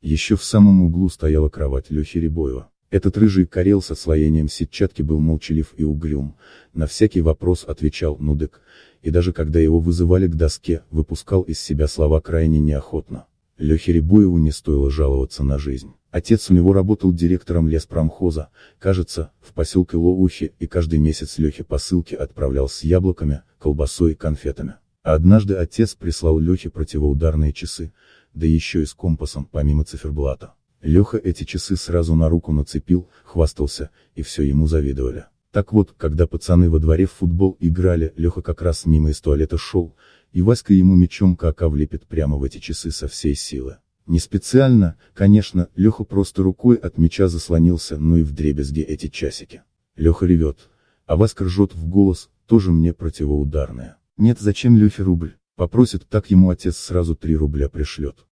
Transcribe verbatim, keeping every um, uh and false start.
Еще в самом углу стояла кровать Лехи Рябоева. Этот рыжий карел с отслоением сетчатки был молчалив и угрюм, на всякий вопрос отвечал «ну дык», и даже когда его вызывали к доске, выпускал из себя слова крайне неохотно. Лехе Рябоеву не стоило жаловаться на жизнь. Отец у него работал директором леспромхоза, кажется, в поселке Лоухи, и каждый месяц Лехе посылки отправлял с яблоками, колбасой и конфетами. А однажды отец прислал Лехе противоударные часы, да еще и с компасом, помимо циферблата. Леха эти часы сразу на руку нацепил, хвастался, и все ему завидовали. Так вот, когда пацаны во дворе в футбол играли, Леха как раз мимо из туалета шел, и Васька ему мечом кака влепит прямо в эти часы со всей силы. Не специально, конечно, Леха просто рукой от меча заслонился, ну и вдребезги эти часики. Леха ревет, а Васька ржет в голос, тоже мне противоударное. Нет, зачем Лехе рубль? Попросит, так ему отец сразу три рубля пришлет.